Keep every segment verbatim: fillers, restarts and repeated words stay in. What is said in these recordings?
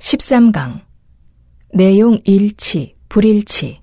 십삼 강 내용 일치, 불일치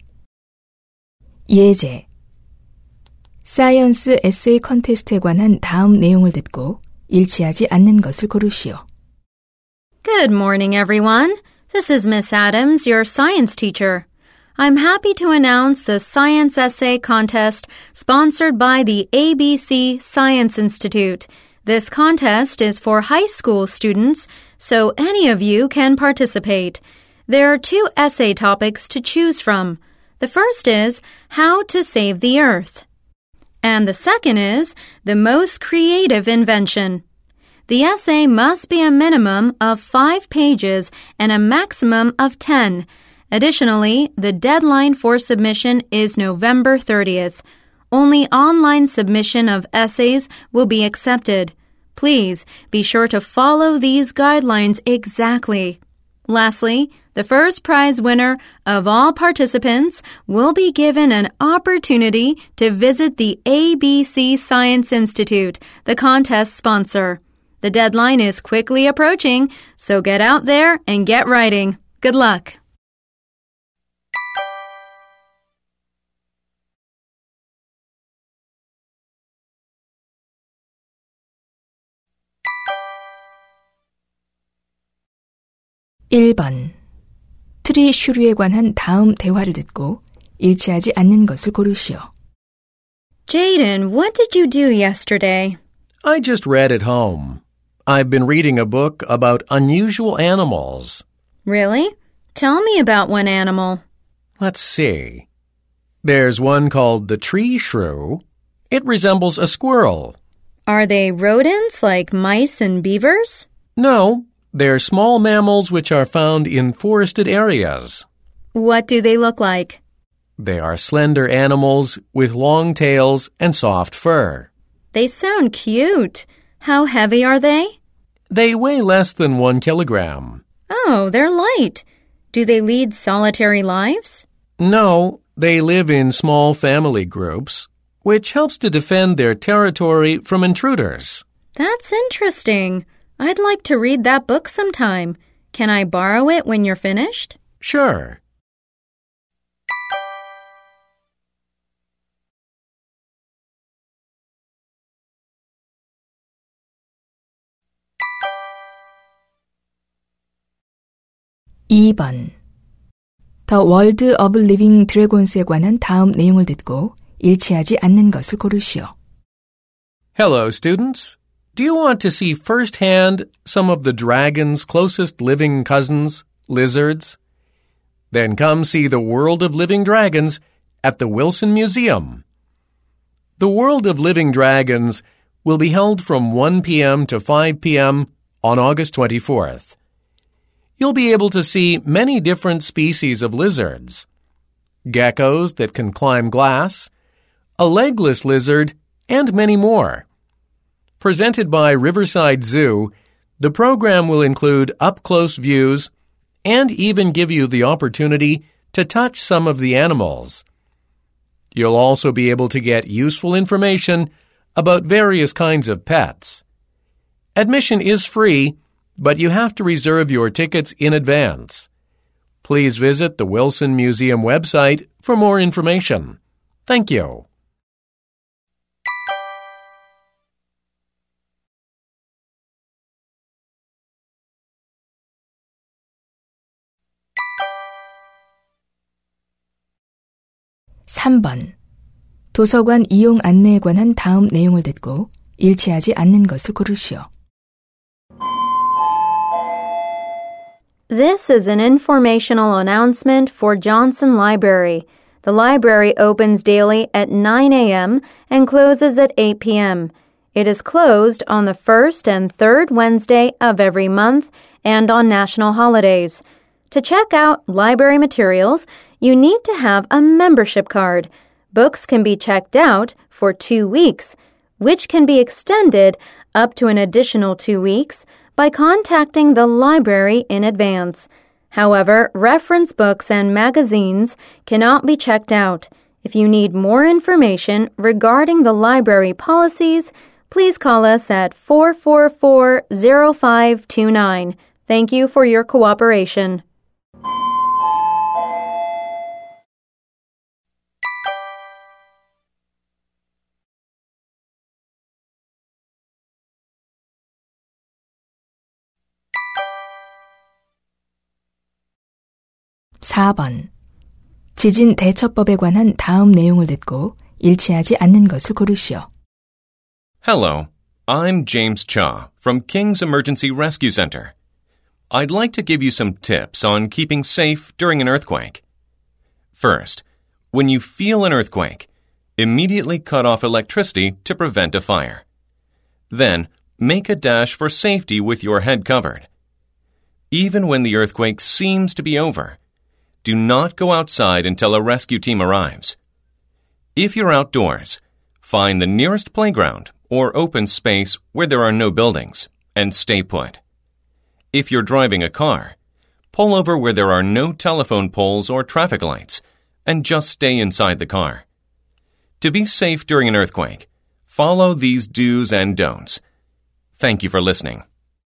예제 사이언스 에세이 컨테스트에 관한 다음 내용을 듣고 일치하지 않는 것을 고르시오. Good morning, everyone. This is Miss Adams, your science teacher. I'm happy to announce the Science Essay Contest sponsored by the A B C Science Institute. This contest is for high school students, so any of you can participate. There are two essay topics to choose from. The first is How to Save the Earth. And the second is The Most Creative Invention. The essay must be a minimum of five pages and a maximum of ten. Additionally, the deadline for submission is November thirtieth. Only online submission of essays will be accepted. Please be sure to follow these guidelines exactly. Lastly, the first prize winner of all participants will be given an opportunity to visit the A B C Science Institute, the contest sponsor. The deadline is quickly approaching, so get out there and get writing. Good luck! 일 번 트리 슈류에 관한 다음 대화를 듣고 일치하지 않는 것을 고르시오. Jaden, what did you do yesterday? I just read at home. I've been reading a book about unusual animals. Really? Tell me about one animal. Let's see. There's one called the tree shrew. It resembles a squirrel. Are they rodents like mice and beavers? No, they're small mammals which are found in forested areas. What do they look like? They are slender animals with long tails and soft fur. They sound cute. How heavy are they? They weigh less than one kilogram. Oh, they're light. Do they lead solitary lives? No, they live in small family groups, which helps to defend their territory from intruders. That's interesting. I'd like to read that book sometime. Can I borrow it when you're finished? Sure. 이 번 The World of Living Dragons에 관한 다음 내용을 듣고 일치하지 않는 것을 고르시오. Hello, students. Do you want to see firsthand some of the dragon's closest living cousins, lizards? Then come see the World of Living Dragons at the Wilson Museum. The World of Living Dragons will be held from one p.m. to five p.m. on August twenty-fourth. You'll be able to see many different species of lizards, geckos that can climb glass, a legless lizard, and many more. Presented by Riverside Zoo, the program will include up-close views and even give you the opportunity to touch some of the animals. You'll also be able to get useful information about various kinds of pets. Admission is free, but you have to reserve your tickets in advance. Please visit the Wilson Museum website for more information. Thank you. 삼 번 도서관 이용 안내에 관한 다음 내용을 듣고 일치하지 않는 것을 고르시오. This is an informational announcement for Johnson Library. The library opens daily at nine a.m. and closes at eight p.m. It is closed on the first and third Wednesday of every month and on national holidays. To check out library materials, you need to have a membership card. Books can be checked out for two weeks, which can be extended up to an additional two weeks by contacting the library in advance. However, reference books and magazines cannot be checked out. If you need more information regarding the library policies, please call us at four four four, zero five two nine. Thank you for your cooperation. 사 번. 지진 대처법에 관한 다음 내용을 듣고 일치하지 않는 것을 고르시오. Hello, I'm James Cha from King's Emergency Rescue Center. I'd like to give you some tips on keeping safe during an earthquake. First, when you feel an earthquake, immediately cut off electricity to prevent a fire. Then, make a dash for safety with your head covered. Even when the earthquake seems to be over, do not go outside until a rescue team arrives. If you're outdoors, find the nearest playground or open space where there are no buildings and stay put. If you're driving a car, pull over where there are no telephone poles or traffic lights and just stay inside the car. To be safe during an earthquake, follow these do's and don'ts. Thank you for listening.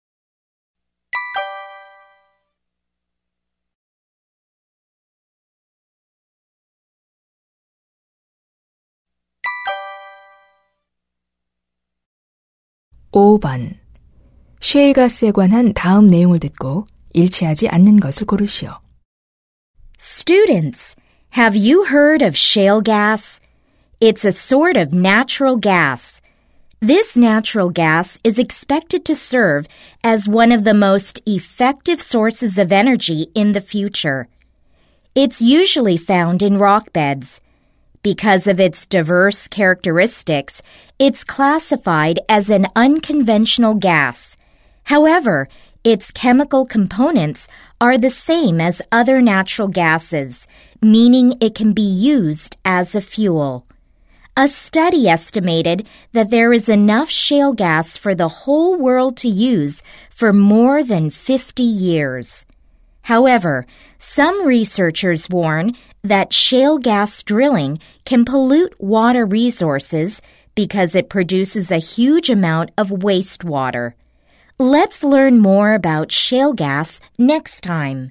오 번. 셰일가스에 관한 다음 내용을 듣고 일치하지 않는 것을 고르시오. Students, have you heard of shale gas? It's a sort of natural gas. This natural gas is expected to serve as one of the most effective sources of energy in the future. It's usually found in rock beds. Because of its diverse characteristics, it's classified as an unconventional gas. However, its chemical components are the same as other natural gases, meaning it can be used as a fuel. A study estimated that there is enough shale gas for the whole world to use for more than fifty years. However, some researchers warn that shale gas drilling can pollute water resources because it produces a huge amount of wastewater. Let's learn more about shale gas next time.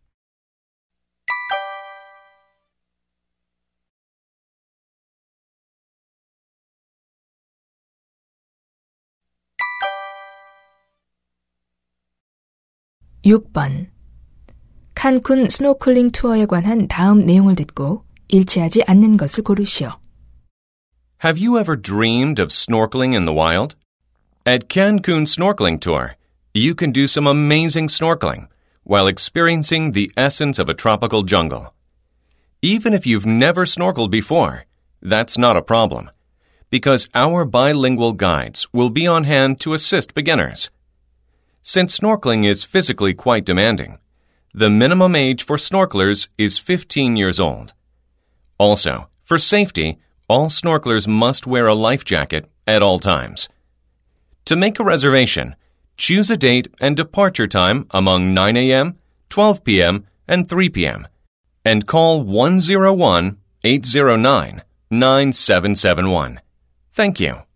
육 번. 칸쿤 스노클링 투어에 관한 다음 내용을 듣고 일치하지 않는 것을 고르시오. Have you ever dreamed of snorkeling in the wild? At Cancun Snorkeling Tour, you can do some amazing snorkeling while experiencing the essence of a tropical jungle. Even if you've never snorkeled before, that's not a problem, because our bilingual guides will be on hand to assist beginners. Since snorkeling is physically quite demanding, the minimum age for snorkelers is fifteen years old. Also, for safety, all snorkelers must wear a life jacket at all times. To make a reservation, choose a date and departure time among nine a.m., twelve p.m., and three p.m., and call one oh one, eight oh nine, nine seven seven one. Thank you.